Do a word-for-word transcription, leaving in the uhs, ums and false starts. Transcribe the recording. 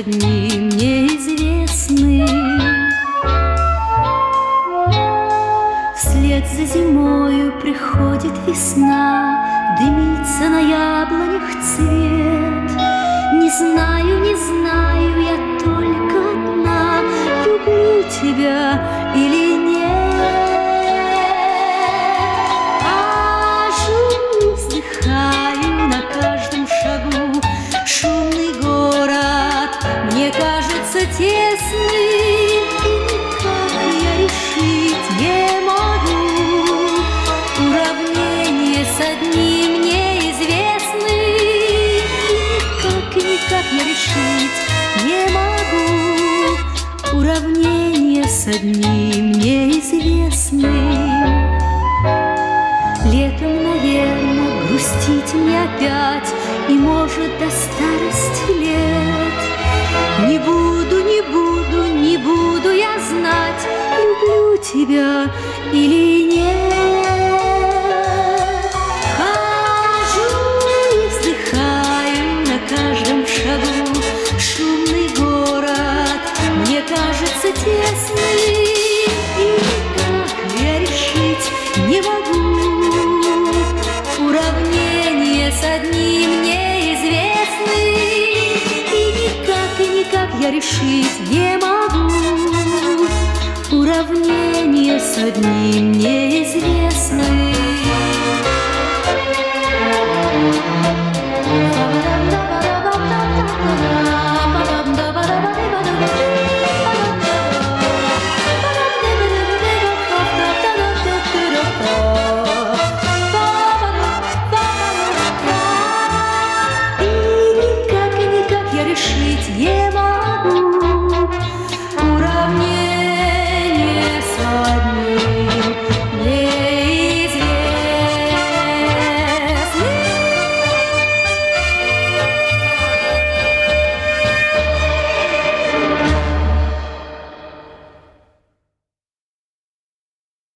одним неизвестны. Вслед за зимою приходит весна, дымится на яблонях цвет. Не знаю, не знаю, я только одна, люблю тебя или нет. Хожу, вздыхаю на каждом шагу, шумный город мне кажется тесный, и никак я решить не могу. Уравнение с одним неизвестны, и никак, и никак я решить не могу. Уравнение с одним неизвестным. Летом, наверное, грустить мне опять, и, может, до старости лет. Не буду, не буду, не буду я знать, люблю тебя или нет. Хожу и вздыхаю на каждом шагу, шумный город мне кажется тесный, и никак я решить не могу. Уравнение с одним неизвестны, и никак, и никак я решить не могу. Уравнение с одним неизвестным.